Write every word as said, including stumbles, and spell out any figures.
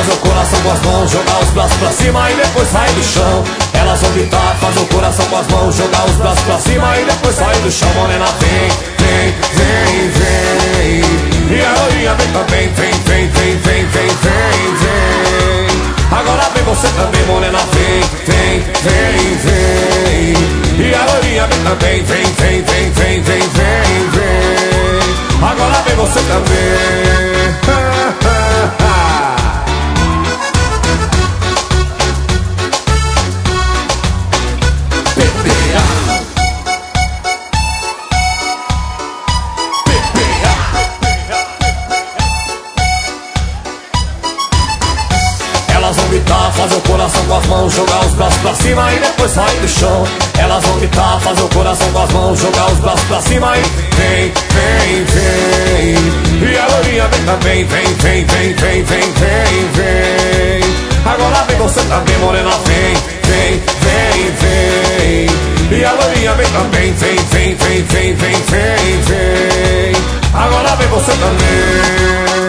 faz o coração com as mãos, jogar os braços pra cima e depois sai do chão. Elas vão gritar, faz o coração com as mãos, jogar os braços pra cima e depois sai do chão. Morena vem, vem, vem, vem. E a loirinha vem também, vem, vem, vem, vem, vem, vem, vem. Agora vem você também, morena vem, vem, vem, vem. E a loirinha vem também, vem, vem, vem, vem, vem, vem, vem. Agora vem você também. Elas vão gritar, fazer o coração com as mãos, jogar os braços pra cima e depois sair do chão. Elas vão gritar, fazer o coração com as mãos, jogar os braços pra cima e vem, vem, vem. E a loirinha vem também, vem, vem, vem, vem, vem, vem, vem. Agora vem você também, morena, vem, vem, vem, vem. E a loirinha vem também, vem, vem, vem, vem, vem, vem, vem. Agora vem você também.